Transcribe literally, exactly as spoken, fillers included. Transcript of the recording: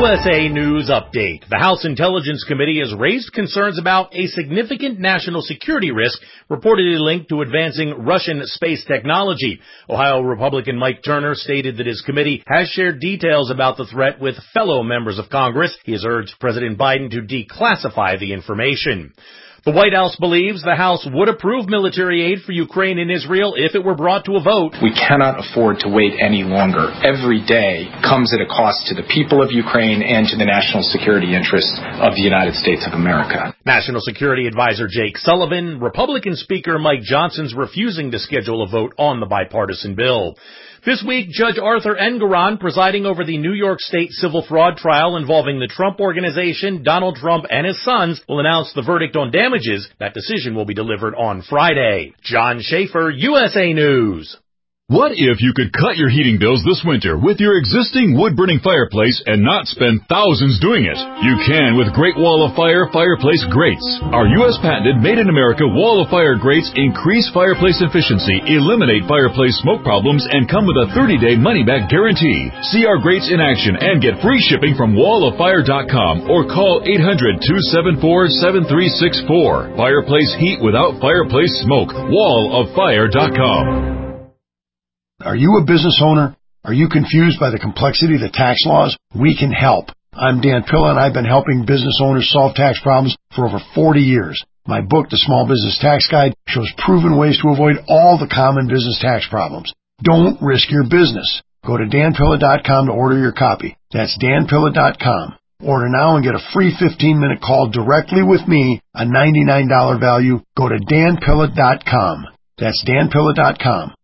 U S A News Update. The House Intelligence Committee has raised concerns about a significant national security risk reportedly linked to advancing Russian space technology. Ohio Republican Mike Turner stated that his committee has shared details about the threat with fellow members of Congress. He has urged President Biden to declassify the information. The White House believes the House would approve military aid for Ukraine and Israel if it were brought to a vote. We cannot afford to wait any longer. Every day comes at a cost to the people of Ukraine and to the national security interests of the United States of America. National Security Advisor Jake Sullivan, Republican Speaker Mike Johnson's refusing to schedule a vote on the bipartisan bill. This week, Judge Arthur Engoron, presiding over the New York State civil fraud trial involving the Trump Organization, Donald Trump, and his sons, will announce the verdict on damages. That decision will be delivered on Friday. John Schaefer, U S A News. What if you could cut your heating bills this winter with your existing wood-burning fireplace and not spend thousands doing it? You can with Great Wall of Fire Fireplace Grates. Our U S patented made-in-America Wall of Fire grates increase fireplace efficiency, eliminate fireplace smoke problems, and come with a thirty-day money-back guarantee. See our grates in action and get free shipping from wall of fire dot com or call eight hundred, two seven four, seven three six four. Fireplace heat without fireplace smoke. wall of fire dot com. Are you a business owner? Are you confused by the complexity of the tax laws? We can help. I'm Dan Pilla, and I've been helping business owners solve tax problems for over forty years. My book, The Small Business Tax Guide, shows proven ways to avoid all the common business tax problems. Don't risk your business. Go to dan pilla dot com to order your copy. That's dan pilla dot com. Order now and get a free fifteen minute call directly with me, a ninety-nine dollars value. Go to dan pilla dot com. That's dan pilla dot com.